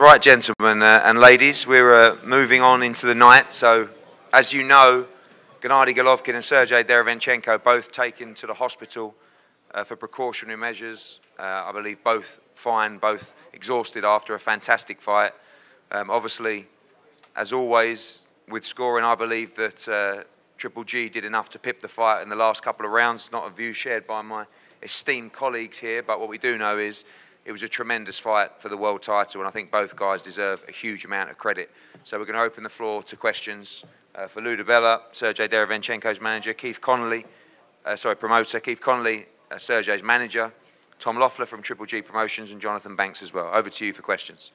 Right, gentlemen and ladies, we're moving on into the night. So, as you know, Gennady Golovkin and Sergey Derevyanchenko both taken to the hospital for precautionary measures. I believe both fine, both exhausted after a fantastic fight. Obviously, as always, with scoring, I believe that Triple G did enough to pip the fight in the last couple of rounds. It's not a view shared by my esteemed colleagues here, but what we do know is it was a tremendous fight for the world title, and I think both guys deserve a huge amount of credit. So we're going to open the floor to questions for Lou DiBella, Sergey Derevyanchenko's manager, promoter, Keith Connolly, Sergey's manager, Tom Loeffler from Triple G Promotions, and Jonathan Banks as well. Over to you for questions.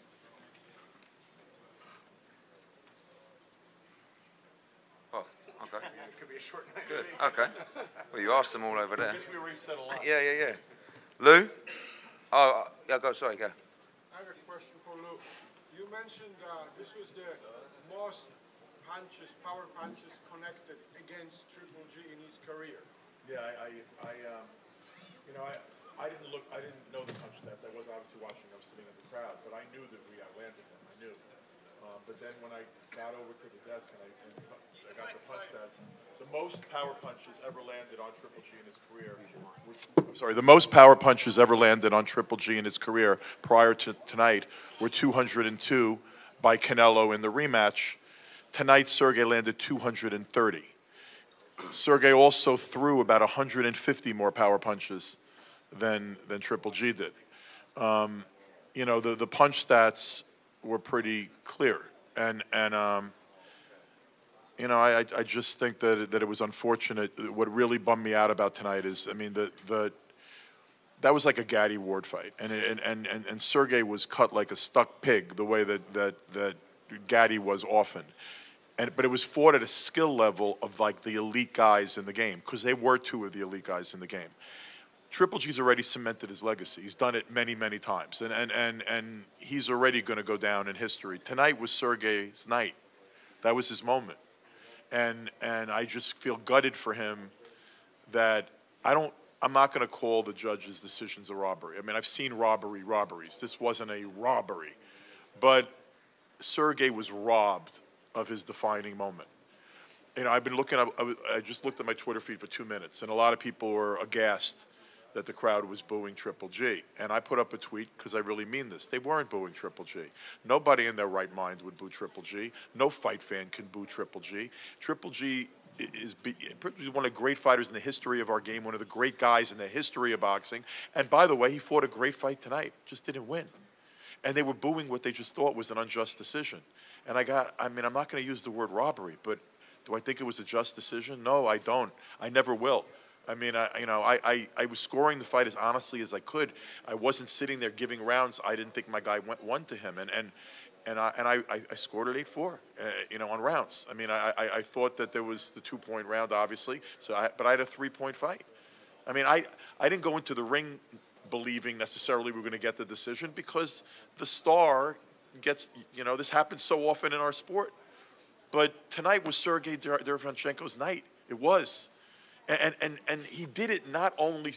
Oh, okay. It could be a short night. Good, okay. Well, you asked them all over there. I guess we already said a lot. Yeah. Lou? Oh, yeah, sorry, go. I have a question for Lou. You mentioned this was the most power punches connected against Triple G in his career. Yeah, I didn't look. I didn't know the punch stats. I was obviously watching. I was sitting in the crowd, but I knew that we outlanded them. I knew. But then when I got over to the desk and I got the punch stats, the most power punches ever landed on Triple G in his career. The most power punches ever landed on Triple G in his career prior to tonight were 202 by Canelo in the rematch. Tonight, Sergey landed 230. Sergey also threw about 150 more power punches than Triple G did. You know, the punch stats were pretty clear, and you know, I just think that it was unfortunate. What really bummed me out about tonight is, I mean, that was like a Gatti Ward fight, and Sergey was cut like a stuck pig, the way that Gatti was often. But it was fought at a skill level of like the elite guys in the game, because they were two of the elite guys in the game. Triple G's already cemented his legacy. He's done it many, many times, and he's already going to go down in history. Tonight was Sergey's night. That was his moment. And I just feel gutted for him that I'm not going to call the judge's decisions a robbery. I mean, I've seen robberies. This wasn't a robbery. But Sergey was robbed of his defining moment. You know, I've been looking up, I just looked at my Twitter feed for 2 minutes, and a lot of people were aghast that the crowd was booing Triple G. And I put up a tweet because I really mean this. They weren't booing Triple G. Nobody in their right mind would boo Triple G. No fight fan can boo Triple G. Triple G is one of the great fighters in the history of our game, one of the great guys in the history of boxing. And by the way, he fought a great fight tonight, just didn't win. And they were booing what they just thought was an unjust decision. And I'm not going to use the word robbery, but do I think it was a just decision? No, I don't. I never will. I mean, I was scoring the fight as honestly as I could. I wasn't sitting there giving rounds. I didn't think my guy won to him, and I scored at 8-4, on rounds. I mean, I thought that there was the 2-point round, obviously. But I had a 3-point fight. I mean, I didn't go into the ring believing necessarily we're going to get the decision, because the star gets, this happens so often in our sport. But tonight was Sergey Derevyanchenko's night. It was. And he did it not only,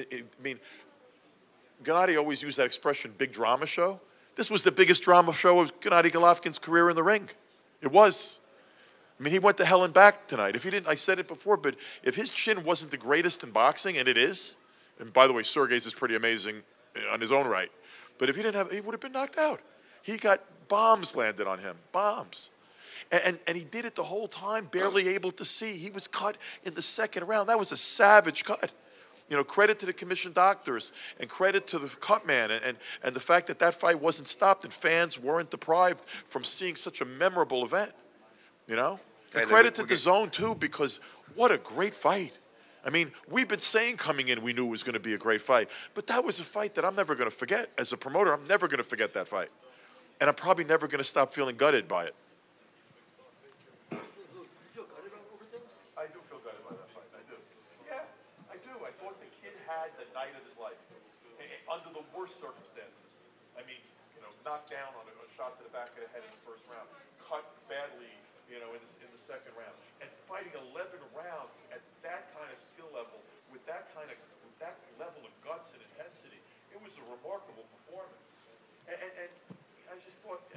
Gennady always used that expression, big drama show. This was the biggest drama show of Gennady Golovkin's career in the ring. It was. I mean, he went to hell and back tonight. If he didn't, I said it before, but if his chin wasn't the greatest in boxing, and it is, and by the way, Sergey's is pretty amazing on his own right, but if he didn't have, he would have been knocked out. He got bombs landed on him, bombs. And he did it the whole time, barely able to see. He was cut in the second round. That was a savage cut. Credit to the commission doctors, and credit to the cut man, and the fact that fight wasn't stopped and fans weren't deprived from seeing such a memorable event. And credit to DAZN too, because what a great fight. I mean, we've been saying coming in we knew it was going to be a great fight, but that was a fight that I'm never going to forget. As a promoter, I'm never going to forget that fight. And I'm probably never going to stop feeling gutted by it. I do feel gutted by that fight. I do. Yeah, I do. I thought the kid had the night of his life under the worst circumstances. I mean, knocked down on a shot to the back of the head in the first round, cut badly, in the second round, and fighting 11 rounds at that kind of skill level with that level of guts and intensity. It was a remarkable performance. And I just thought,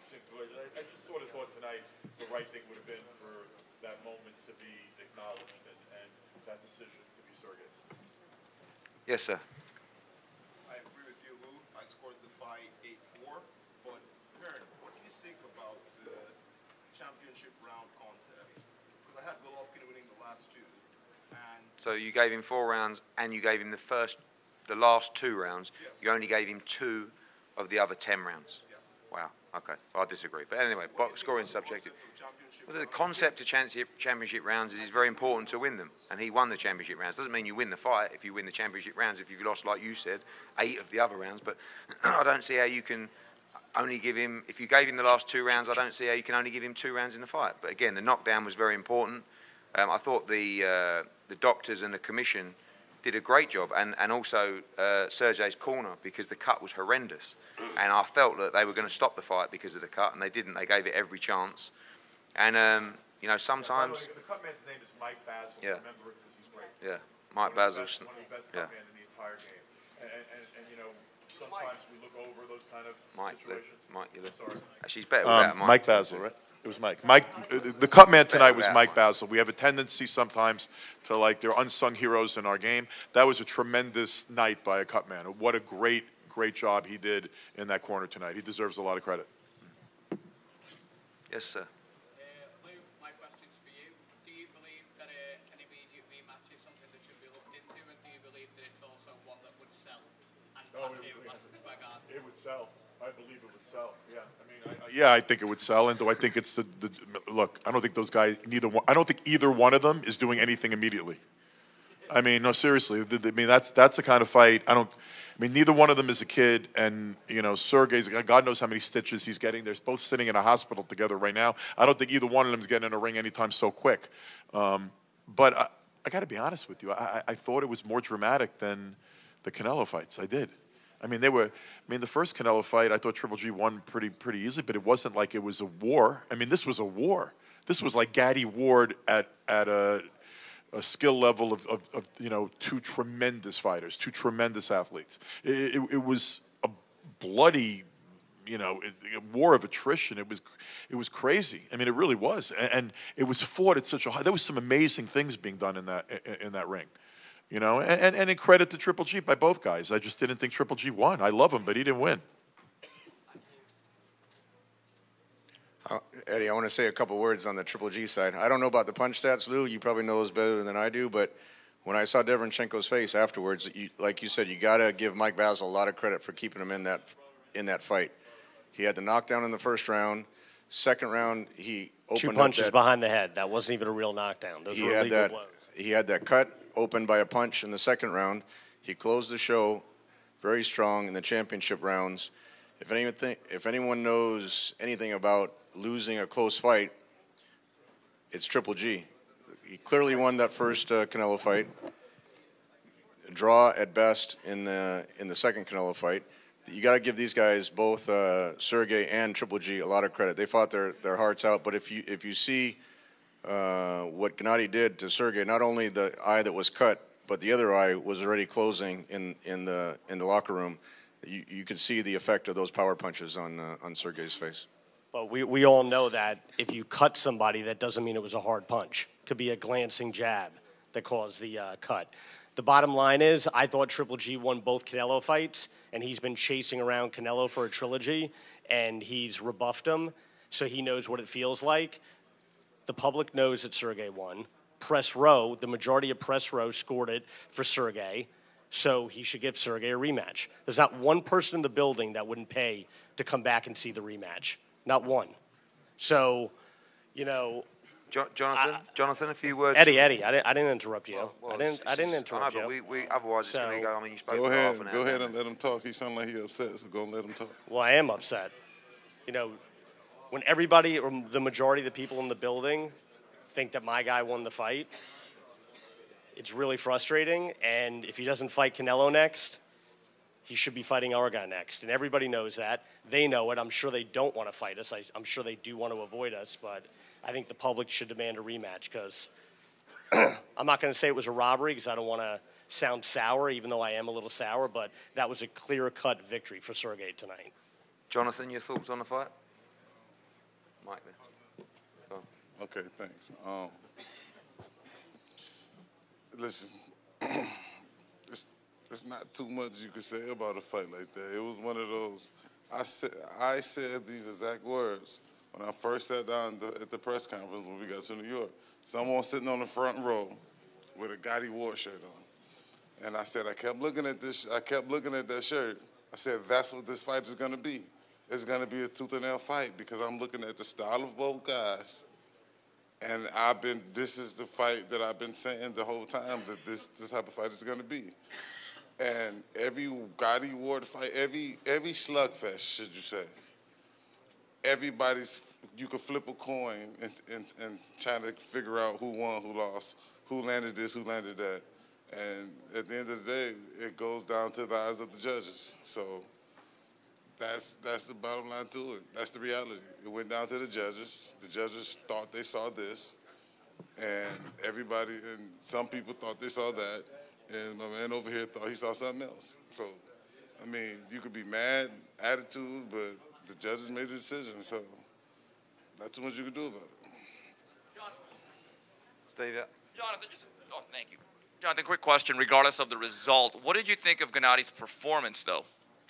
I just sort of thought tonight the right thing would have been for that moment to be acknowledged and that decision to be Sergey. Yes, sir. I agree with you, Lou. I scored the fight 8-4. But, Perrin, what do you think about the championship round concept? Because I had Golovkin winning the last two. And So you gave him 4 rounds, and you gave him the last 2 rounds. Yes. You only gave him 2 of the other 10 rounds. yes. Wow. Okay. I disagree. But anyway, What do you think scoring about the subjective. concept of championship Well, the round? concept of championship rounds is it's very important to win them, and he won the championship rounds. Doesn't mean you win the fight if you win the championship rounds. If you've lost, like you said, 8 of the other rounds, but I don't see how you can only give him. If you gave him the last 2 rounds, I don't see how you can only give him 2 rounds in the fight. But again, the knockdown was very important. I thought the doctors and the commission did a great job, and also Sergey's corner, because the cut was horrendous, and I felt that they were going to stop the fight because of the cut, and they didn't. They gave it every chance, and you know, sometimes. By the way, the cut man's name is Mike Basil. Yeah. Remember it because he's great. Yeah, Mike Basil. One of the best Yeah, cut men in the entire game. And you know, sometimes we look over those kind of Mike. situations. Mike, you look. Sorry. She's better without Mike. Mike Basil, right? It was Mike. The cut man tonight was without Mike Mike. Basil. We have a tendency sometimes to like they're unsung heroes in our game. That was a tremendous night by a cut man. What a great job he did in that corner tonight. He deserves a lot of credit. Yes, sir. Lou, my question's for you. Do you believe that an immediate rematch is something that should be looked into, and do you believe that it's also one that would sell? And It would sell. I believe it would sell. Yeah, yeah, I think it would sell. And do I think it's the look? I don't think those guys. I don't think either one of them is doing anything immediately. I mean, no, seriously. I mean, that's the kind of fight. I mean, neither one of them is a kid, and you know, Sergey's God knows how many stitches he's getting. They're both sitting in a hospital together right now. I don't think either one of them is getting in a ring anytime so quick. But I got to be honest with you. I thought it was more dramatic than the Canelo fights. I did. I mean, the first Canelo fight, I thought Triple G won pretty easily, but it wasn't like it was a war. I mean, this was a war. This was like Gaddy Ward at a skill level of you know, 2 tremendous fighters, 2 tremendous athletes. It was a bloody, you know, a war of attrition. It was crazy. I mean, it really was, and it was fought at such a high. There was some amazing things being done in that ring. You know, and in credit to Triple G by both guys. I just didn't think Triple G won. I love him, but he didn't win. Eddie, I want to say a couple words on the Triple G side. I don't know about the punch stats, Lou. You probably know those better than I do. But when I saw Derevyanchenko's face afterwards, like you said, you got to give Mike Basil a lot of credit for keeping him in that fight. He had the knockdown in the first round. Second round, he opened 2 up punches behind the head. That wasn't even a real knockdown. Those were illegal blows. He had that cut opened by a punch in the second round. He closed the show very strong in the championship rounds. If anyone knows anything about losing a close fight, it's Triple G. He clearly won that first Canelo fight. A draw at best in the second Canelo fight. You got to give these guys, both Sergey and Triple G, a lot of credit. They fought their hearts out. But if you see what Gennady did to Sergey, not only the eye that was cut, but the other eye was already closing in the locker room. You could see the effect of those power punches on Sergey's face. But we all know that if you cut somebody, that doesn't mean it was a hard punch. It could be a glancing jab that caused the cut. The bottom line is, I thought Triple G won both Canelo fights, and he's been chasing around Canelo for a trilogy, and he's rebuffed him, so he knows what it feels like. The public knows that Sergey won. Press row, the majority of press row scored it for Sergey, so he should give Sergey a rematch. There's not one person in the building that wouldn't pay to come back and see the rematch. Not one. So, you know... Jonathan, a few words. Eddie, I didn't interrupt you. Well, I didn't interrupt I know, you. but otherwise it's going to go. I mean, you spoke Go for half ahead, an hour. go ahead and let him talk. He sounds like he's upset, so go and let him talk. Well, I am upset. You know, when everybody or the majority of the people in the building think that my guy won the fight, it's really frustrating. And if he doesn't fight Canelo next, he should be fighting our guy next. And everybody knows that. They know it. I'm sure they don't want to fight us. I'm sure they do want to avoid us, but I think the public should demand a rematch because I'm not going to say it was a robbery because I don't want to sound sour, even though I am a little sour, but that was a clear-cut victory for Sergey tonight. Jonathan, your thoughts on the fight? mic there. Go on. Okay, thanks. Listen, it's not too much you can say about a fight like that. It was one of those. I said these exact words when I first sat down at the press conference when we got to New York. Someone sitting on the front row with a Gotti Ward shirt on, and I said I kept looking at this. I kept looking at that shirt. I said that's what this fight is going to be. It's going to be a tooth and nail fight because I'm looking at the style of both guys. And this is the fight that I've been saying the whole time that this type of fight is going to be. And every Gotti Ward fight, every slugfest, should you say, you could flip a coin and try to figure out who won, who lost, who landed this, who landed that. And at the end of the day, it goes down to the eyes of the judges. So that's the bottom line to it. That's the reality. It went down to the judges. The judges thought they saw this, and some people thought they saw that, and my man over here thought he saw something else. So, I mean, you could be mad, attitude, but the judges made the decision, so not too much you can do about it. Steve, yeah. Jonathan, thank you. Jonathan, quick question. Regardless of the result, what did you think of Gennadi's performance, though?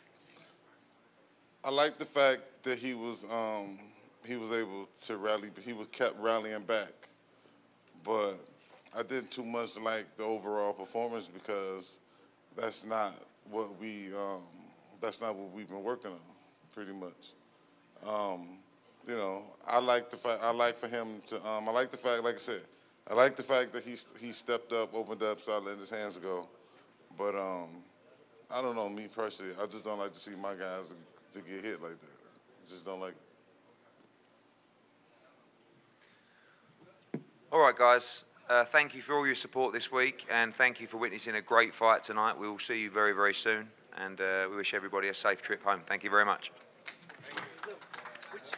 I like the fact that he was able to rally. He was kept rallying back, but I didn't too much like the overall performance because that's not what we've been working on, pretty much. You know, I like the fact. I like for him to. I like the fact, like I said, I like the fact that he stepped up, opened up, started letting his hands go. But I don't know, me personally, I just don't like to see my guys to get hit like that. I just don't like it. All right, guys. Thank you for all your support this week, and thank you for witnessing a great fight tonight. We will see you very, very soon, and we wish everybody a safe trip home. Thank you very much. Thank you.